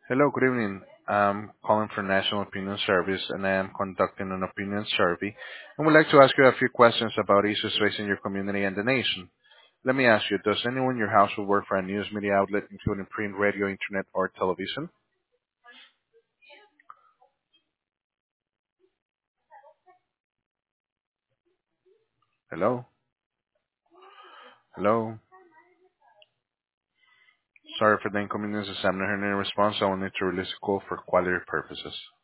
Hello, good evening. I'm calling for National Opinion Service, and I am conducting an opinion survey and would like to ask you a few questions about issues facing your community and the nation. Let me ask you, does anyone in your household work for a news media outlet, including print, radio, internet, or television? Hello? Hello? Sorry for the inconvenience. As I'm not hearing any response, I will need to release a call for quality purposes.